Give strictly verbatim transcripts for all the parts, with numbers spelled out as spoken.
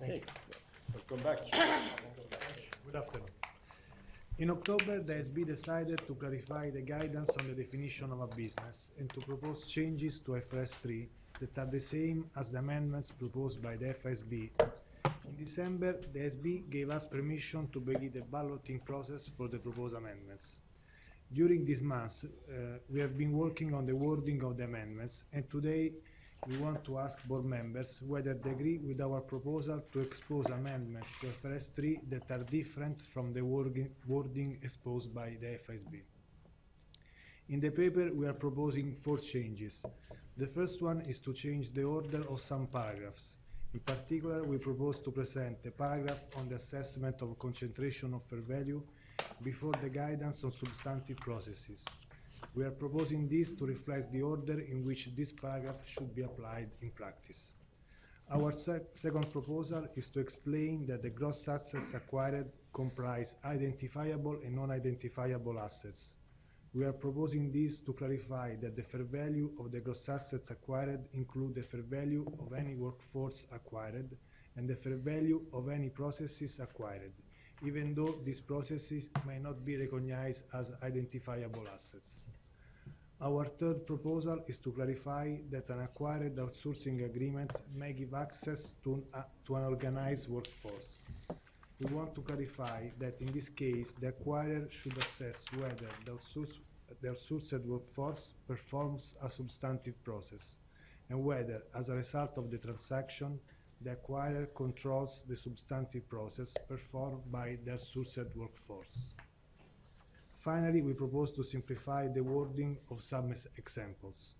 Okay, welcome back. Good afternoon. In October, the S B decided to clarify the guidance on the definition of a business and to propose changes to I F R S three that are the same as the amendments proposed by the F S B. In December, the S B gave us permission to begin the balloting process for the proposed amendments. During this month, uh, we have been working on the wording of the amendments, and today we want to ask board members whether they agree with our proposal to expose amendments to I F R S three that are different from the wording, wording exposed by the F S B. In the paper, we are proposing four changes. The first one is to change the order of some paragraphs. In particular, we propose to present a paragraph on the assessment of concentration of fair value before the guidance on substantive processes. We are proposing this to reflect the order in which this paragraph should be applied in practice. Our sec second proposal is to explain that the gross assets acquired comprise identifiable and non-identifiable assets. We are proposing this to clarify that the fair value of the gross assets acquired include the fair value of any workforce acquired and the fair value of any processes acquired, even though these processes may not be recognized as identifiable assets. Our third proposal is to clarify that an acquired outsourcing agreement may give access to, uh, to an organized workforce. We want to clarify that in this case, the acquirer should assess whether the, outsource, the outsourced workforce performs a substantive process, and whether, as a result of the transaction, the acquirer controls the substantive process performed by the outsourced workforce. Finally, we propose to simplify the wording of some examples.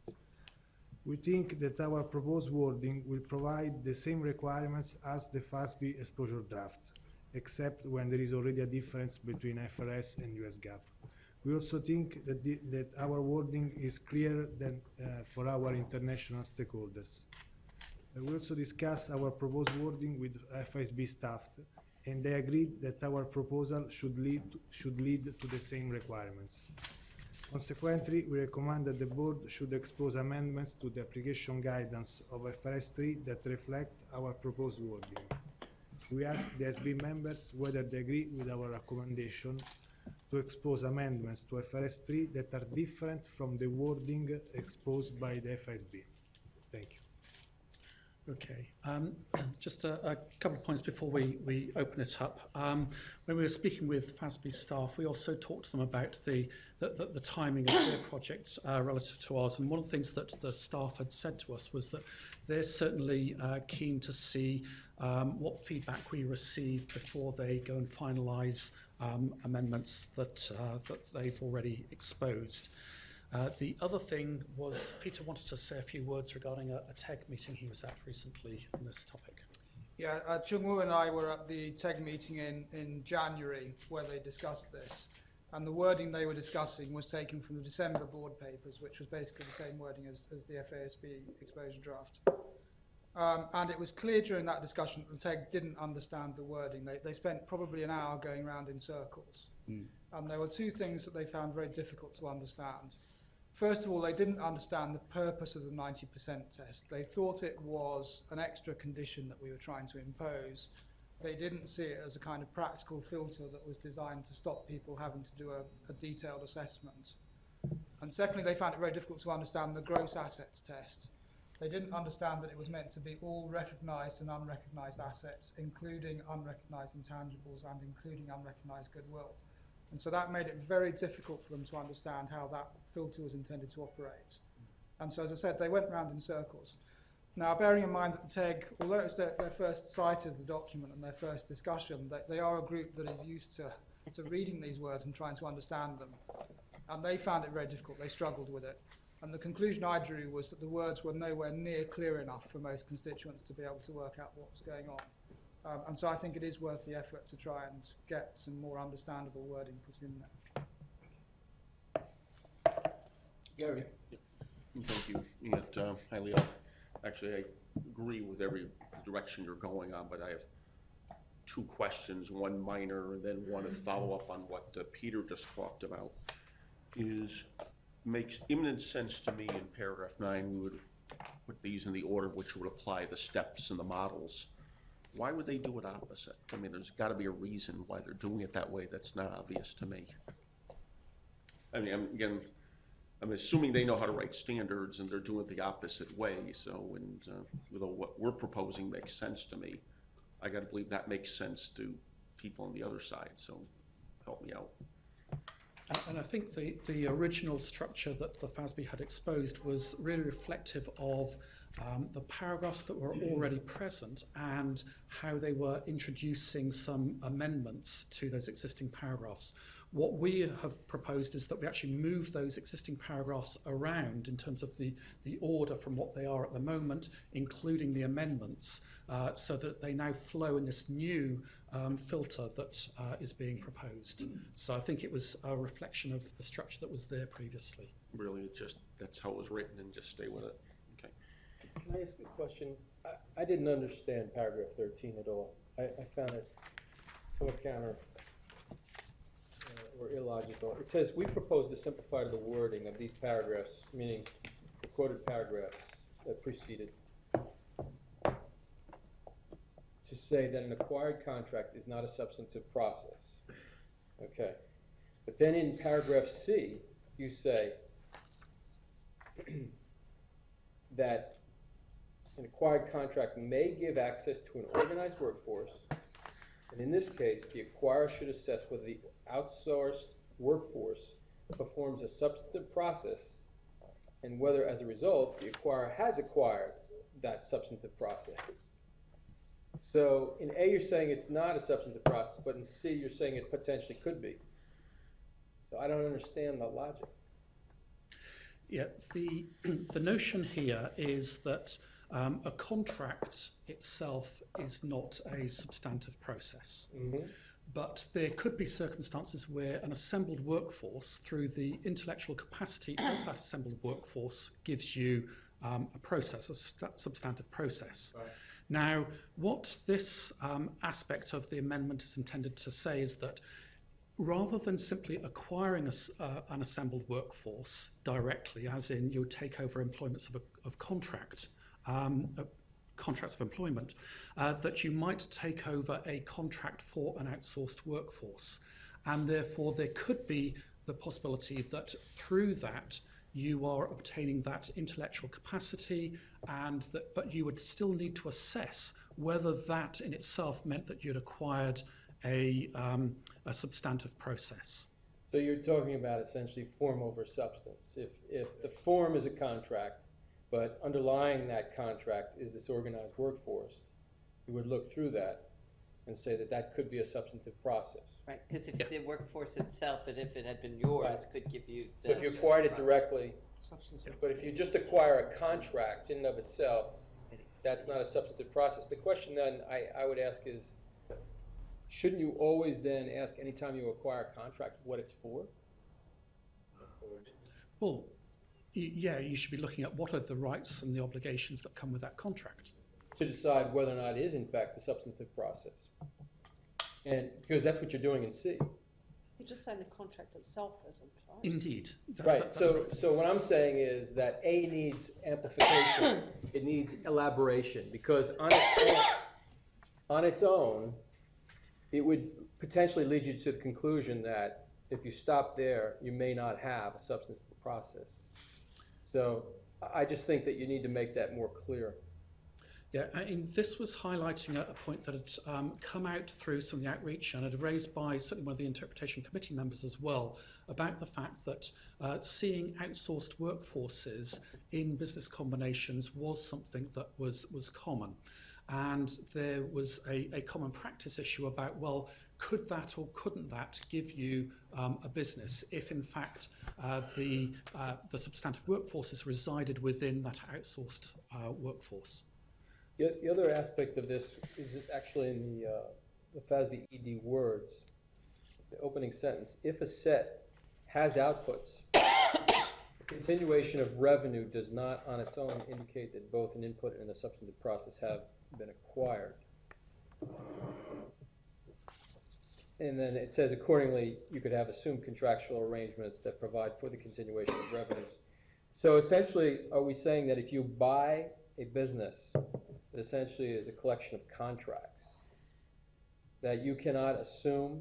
We think that our proposed wording will provide the same requirements as the F A S B exposure draft, except when there is already a difference between I F R S and U S GAAP. We also think that, the, that our wording is clearer than uh, for our international stakeholders. Uh, we also discussed our proposed wording with F S B staff, and they agreed that our proposal should lead, to, should lead to the same requirements. Consequently, we recommend that the board should expose amendments to the application guidance of I F R S three that reflect our proposed wording. We ask the S B members whether they agree with our recommendation to expose amendments to I F R S three that are different from the wording exposed by the F S B. Thank you. Okay, um, just a, a couple of points before we, we open it up. Um, when we were speaking with F A S B staff, we also talked to them about the, the, the, the timing of their projects uh, relative to ours. And one of the things that the staff had said to us was that they're certainly uh, keen to see um, what feedback we receive before they go and finalise um, amendments that, uh, that they've already exposed. Uh, the other thing was Peter wanted to say a few words regarding a, a T E G meeting he was at recently on this topic. Yeah, uh, Chung Woo and I were at the T E G meeting in, in January where they discussed this, and the wording they were discussing was taken from the December board papers, which was basically the same wording as, as the F A S B exposure draft. Um, and it was clear during that discussion that the T E G didn't understand the wording. They, they spent probably an hour going around in circles. Mm. And there were two things that they found very difficult to understand. First of all, they didn't understand the purpose of the ninety percent test. They thought it was an extra condition that we were trying to impose. They didn't see it as a kind of practical filter that was designed to stop people having to do a, a detailed assessment. And secondly, they found it very difficult to understand the gross assets test. They didn't understand that it was meant to be all recognised and unrecognised assets, including unrecognised intangibles and including unrecognised goodwill. And so that made it very difficult for them to understand how that filter was intended to operate. And so, as I said, they went round in circles. Now, bearing in mind that the T E G, although it's their, their first sight of the document and their first discussion, they, they are a group that is used to, to reading these words and trying to understand them. And they found it very difficult. They struggled with it. And the conclusion I drew was that the words were nowhere near clear enough for most constituents to be able to work out what was going on. Um, and so I think it is worth the effort to try and get some more understandable wording put in there. Gary. Yeah. Thank you. It, uh, highly up. Actually, I agree with every direction you're going on, but I have two questions, one minor and then one to follow up on what uh, Peter just talked about. Is makes imminent sense to me in paragraph nine. We would put these in the order which would apply the steps and the models. why would they do it opposite? I mean, there's got to be a reason why they're doing it that way that's not obvious to me. I mean, I'm, again, I'm assuming they know how to write standards and they're doing it the opposite way, so, and, uh, although what we're proposing makes sense to me, I gotta believe that makes sense to people on the other side, so help me out. And, and I think the, the original structure that the F A S B had exposed was really reflective of um, the paragraphs that were already present and how they were introducing some amendments to those existing paragraphs. What we have proposed is that we actually move those existing paragraphs around in terms of the, the order from what they are at the moment, including the amendments, uh, so that they now flow in this new um, filter that uh, is being proposed. So I think it was a reflection of the structure that was there previously. Really, it just, that's how it was written, and just stay with it. Okay. Can I ask a question? I, I didn't understand paragraph thirteen at all. I, I found it somewhat counter uh, or illogical. It says, we propose to simplify the wording of these paragraphs, meaning the quoted paragraphs that preceded, to say that an acquired contract is not a substantive process. Okay. But then in paragraph C, you say that an acquired contract may give access to an organized workforce, and in this case, the acquirer should assess whether the outsourced workforce performs a substantive process, and whether, as a result, the acquirer has acquired that substantive process. So in A, you're saying it's not a substantive process, but in C, you're saying it potentially could be. So I don't understand the logic. Yeah, the, the notion here is that um, a contract itself is not a substantive process. Mm-hmm. But there could be circumstances where an assembled workforce, through the intellectual capacity of that assembled workforce, gives you um, a process, a st- substantive process. Right. Now, what this um, aspect of the amendment is intended to say is that rather than simply acquiring a, uh, an assembled workforce directly, as in you take over employments of, a, of contract, um, uh, contracts of employment, uh, that you might take over a contract for an outsourced workforce. And therefore there could be the possibility that through that you are obtaining that intellectual capacity, and that, but you would still need to assess whether that in itself meant that you'd acquired a, um, a substantive process. So you're talking about essentially form over substance. If, if the form is a contract, but underlying that contract is this organized workforce, you would look through that and say that that could be a substantive process. Right, because if the workforce itself, and if it had been yours, Right. could give you So the... if you acquired it directly, Substantive. but if you just acquire a contract in and of itself, that's not a substantive process. The question then I, I would ask is, shouldn't you always then ask anytime you acquire a contract what it's for? Well, y- yeah, you should be looking at what are the rights and the obligations that come with that contract. To decide whether or not it is in fact a substantive process. And because that's what you're doing in C. You just saying the contract itself isn't, right? Indeed. That- Right, that- that's so, right. so what I'm saying is that A needs amplification, it needs elaboration, because on its own, on its own, it would potentially lead you to the conclusion that if you stop there, you may not have a substantive process. So I just think that you need to make that more clear. Yeah, I mean, this was highlighting a, a point that had um, come out through some of the outreach and had raised by certainly one of the interpretation committee members as well, about the fact that uh, seeing outsourced workforces in business combinations was something that was, was common. And there was a, a common practice issue about, well, could that or couldn't that give you um, a business if in fact uh, the, uh, the substantive workforces resided within that outsourced uh, workforce? The, the other aspect of this is actually in the, uh, the F A S B E D words, the opening sentence. If a set has outputs, the continuation of revenue does not on its own indicate that both an input and a substantive process have been acquired. And then it says, accordingly, you could have assumed contractual arrangements that provide for the continuation of revenues. So essentially, are we saying that if you buy a business, it essentially is a collection of contracts, that you cannot assume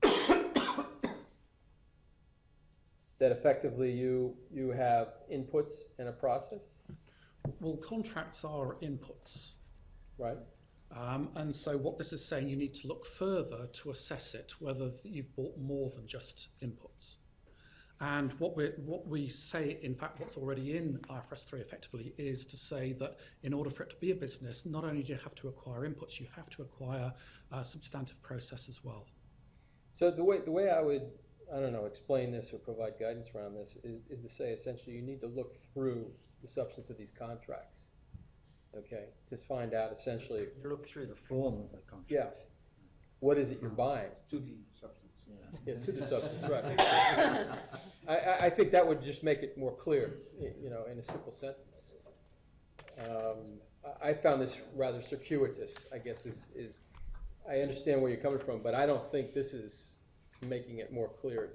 that effectively you, you have inputs in a process, Well, contracts are inputs. right? Um, and so what this is saying, you need to look further to assess it, whether you've bought more than just inputs. And what, we what we say, in fact, what's already in I F R S three effectively is to say that in order for it to be a business, not only do you have to acquire inputs, you have to acquire a substantive process as well. So the way, the way I would, I don't know, explain this or provide guidance around this is, is to say essentially you need to look through the substance of these contracts, okay, to find out essentially, You look through the form of the contract. yeah, what is it you're buying? To the substance. Yeah, to the substance, right. I, I, I think that would just make it more clear, y- you know, in a simple sentence. Um, I, I found this rather circuitous, I guess, is, is, I understand where you're coming from, but I don't think this is making it more clear.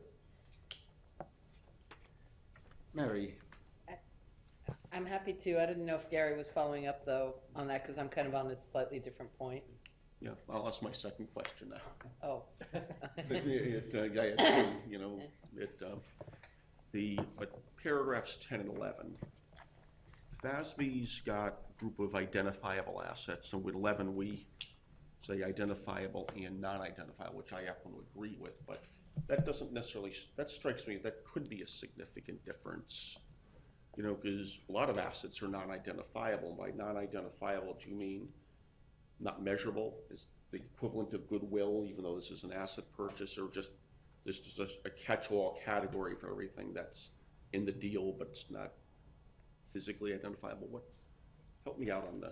Mary, I'm happy to. I didn't know if Gary was following up, though, on that, because I'm kind of on a slightly different point. Yeah, I'll ask my second question now. Oh. It, it, uh, yeah, it's, you know, it, um, the, but paragraphs ten and eleven, FASB's got a group of identifiable assets, and with eleven, we say identifiable and non-identifiable, which I happen to agree with, but that doesn't necessarily, that strikes me as that could be a significant difference. You know, because a lot of assets are non-identifiable. By non-identifiable, do you mean not measurable? Is the equivalent of goodwill, even though this is an asset purchase, or just this is just a catch-all category for everything that's in the deal, but it's not physically identifiable? What, help me out on this.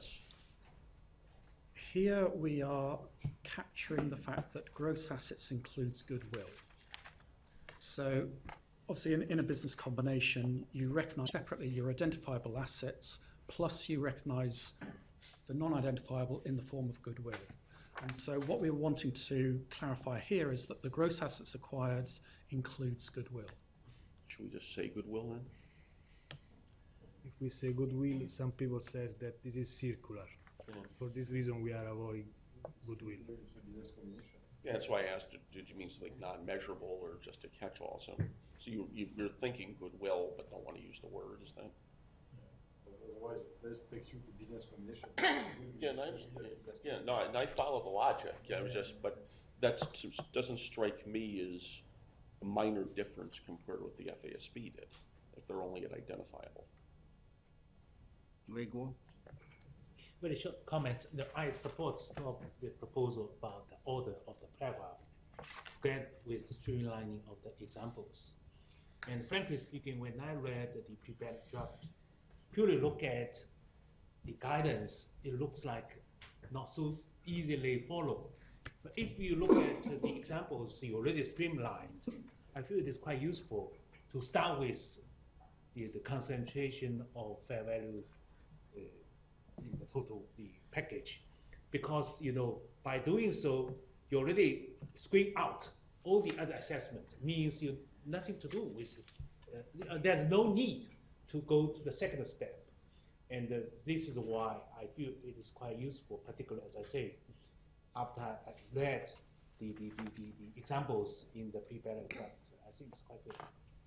Here we are capturing the fact that gross assets includes goodwill. So obviously in, in a business combination, you recognise separately your identifiable assets, plus you recognise the non-identifiable in the form of goodwill. And so what we're wanting to clarify here is that the gross assets acquired includes goodwill. Should we just say goodwill then? If we say goodwill, some people says that this is circular. Yeah. For this reason, we are avoiding goodwill. It's a business combination. Yeah, that's why I asked, did, did you mean something non-measurable or just a catch-all? So, so you, you, you're thinking goodwill, but don't want to use the word, is that? Otherwise, this takes you to business combination. Yeah, and I understand. Yeah, no, and I follow the logic. Yeah, I was just, but that doesn't strike me as a minor difference compared with the F A S B did, if they're only at identifiable. Gregor? Very short comment. The, I support some of the proposal about the order of the paragraph, together with the streamlining of the examples. And frankly speaking, when I read the prepared draft, purely look at the guidance, it looks like not so easily followed. But if you look at the examples you already streamlined, I feel it is quite useful to start with the, the concentration of fair value uh, in the total the package, because you know by doing so you already screen out all the other assessments. Means you nothing to do with it. Uh, there's no need to go to the second step, and uh, this is why I feel it is quite useful, particularly as I say, after I read the the, the, the, the examples in the pre-ballot draft. I think it's quite good.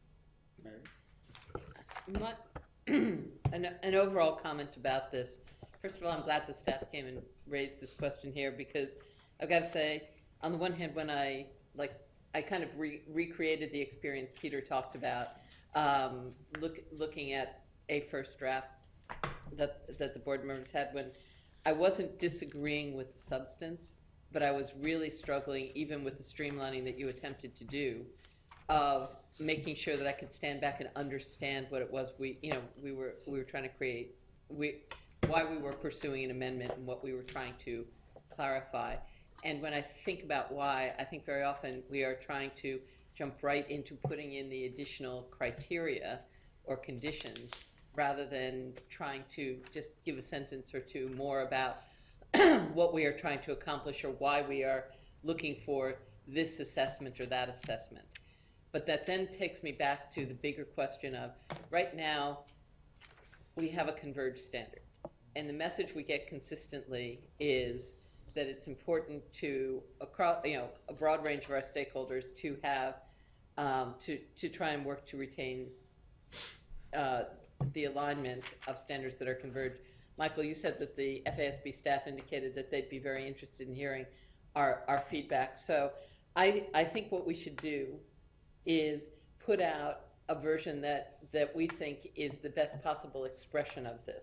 Mary? Not an, an overall comment about this. First of all, I'm glad the staff came and raised this question here, because I've got to say, on the one hand, when I like, I kind of re recreated the experience Peter talked about, um, look, looking at a first draft that that the board members had, when I wasn't disagreeing with the substance, but I was really struggling, even with the streamlining that you attempted to do, of making sure that I could stand back and understand what it was we, you know, we were we were trying to create, we, why we were pursuing an amendment and what we were trying to clarify. And when I think about why, I think very often we are trying to jump right into putting in the additional criteria or conditions, rather than trying to just give a sentence or two more about what we are trying to accomplish or why we are looking for this assessment or that assessment. But that then takes me back to the bigger question of, right now, we have a converged standard. And the message we get consistently is that it's important to, across, you know, a broad range of our stakeholders to have, um, to, to try and work to retain uh, the alignment of standards that are converged. Michael, you said that the F A S B staff indicated that they'd be very interested in hearing our, our feedback. So I, I think what we should do is put out a version that, that we think is the best possible expression of this.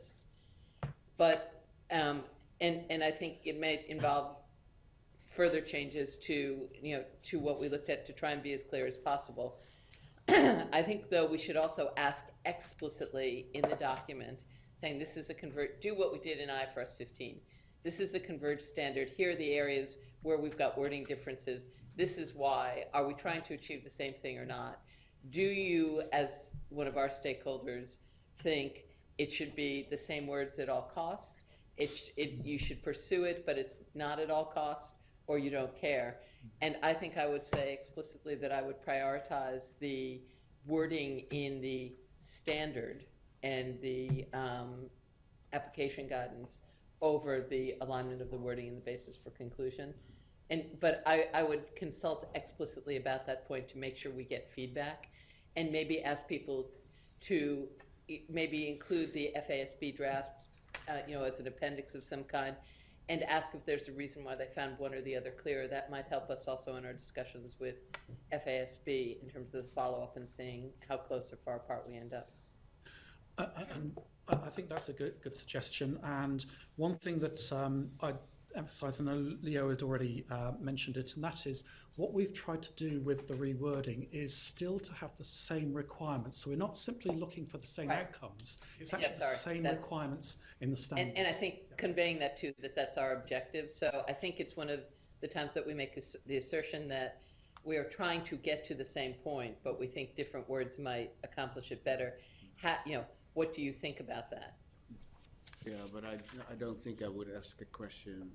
But, um, and, and I think it may involve further changes to, you know, to what we looked at to try and be as clear as possible. I think, though, we should also ask explicitly in the document, saying this is a convert, do what we did in I F R S fifteen. This is a converged standard. Here are the areas where we've got wording differences. This is why. Are we trying to achieve the same thing or not? Do you, as one of our stakeholders, think it should be the same words at all costs? It, it, you should pursue it, but it's not at all costs, or you don't care? And I think I would say explicitly that I would prioritize the wording in the standard and the um, application guidance over the alignment of the wording and the basis for conclusion. And, but I, I would consult explicitly about that point to make sure we get feedback, and maybe ask people to i- maybe include the F A S B draft, uh, you know, as an appendix of some kind, and ask if there's a reason why they found one or the other clear. That might help us also in our discussions with F A S B in terms of the follow-up and seeing how close or far apart we end up. Uh, and I I think that's a good, good suggestion. And one thing that um, I'd emphasise, I know Leo had already uh, mentioned it, and that is what we've tried to do with the rewording is still to have the same requirements. So we're not simply looking for the same Right. outcomes. It's Yeah, actually sorry, the same that's- requirements in the standard. And, and I think conveying that too, that that's our objective. So I think it's one of the times that we make this, the assertion that we are trying to get to the same point, but we think different words might accomplish it better. Ha, you know, what do you think about that? Yeah, but I, I don't think I would ask a question,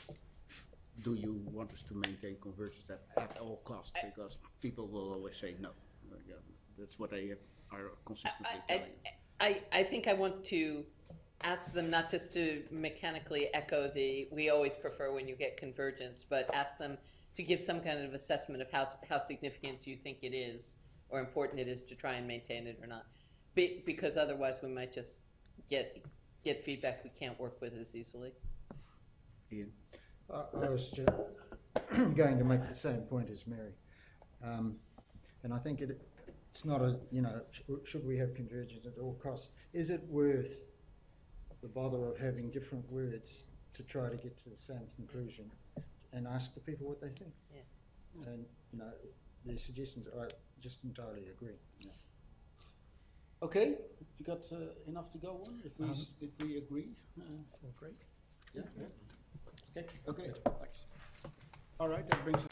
do you want us to maintain convergence at, at all costs? I- Because people will always say no. Uh, yeah, that's what they are consistently I, telling you. I, I think I want to ask them not just to mechanically echo the, we always prefer when you get convergence, but ask them to give some kind of assessment of how, how significant do you think it is, or important it is to try and maintain it or not. Be, because otherwise we might just get, get feedback we can't work with as easily. Ian? I, I was ju- going to make the same point as Mary. Um, and I think it, it's not a, you know, sh should we have convergence at all costs? Is it worth the bother of having different words to try to get to the same conclusion and ask the people what they think? Yeah. And, you know, their suggestions, I just entirely agree. Yeah. Okay, you got uh, enough to go on, if we, Um, s- if we agree? Uh, Great. yeah, yeah. Okay, okay, thanks. All right, that brings us